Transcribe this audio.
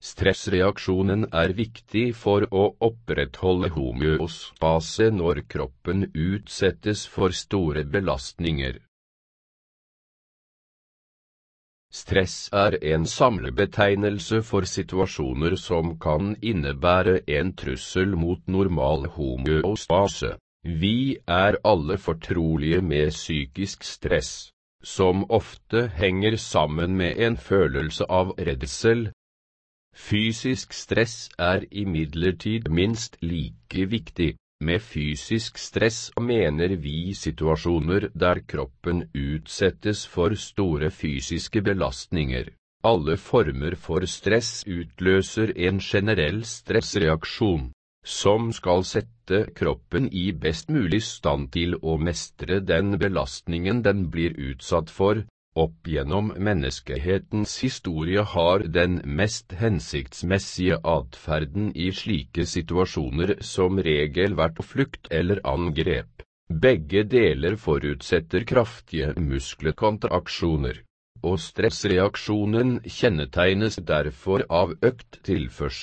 Stressreaksjonen er viktig for å opprettholde homeostase når kroppen utsettes for store belastninger. Stress er en samlebetegnelse for situasjoner som kan innebære en trussel mot normal homeostase. Vi er alle fortrolige med psykisk stress, som ofte henger sammen med en følelse av redsel. Fysisk stress er imidlertid minst like viktig. Med fysisk stress mener vi situasjoner der kroppen utsettes for store fysiske belastninger. Alle former for stress utløser en generell stressreaksjon, som skal sette kroppen i best mulig stand til å mestre den belastningen den blir utsatt for. Opp gjennom menneskehetens historie har den mest hensiktsmessige atferden i slike situasjoner som regel vært flukt eller angrep. Begge deler forutsetter kraftige muskelkontraksjoner, og stressreaksjonen kjennetegnes derfor av økt tilførsel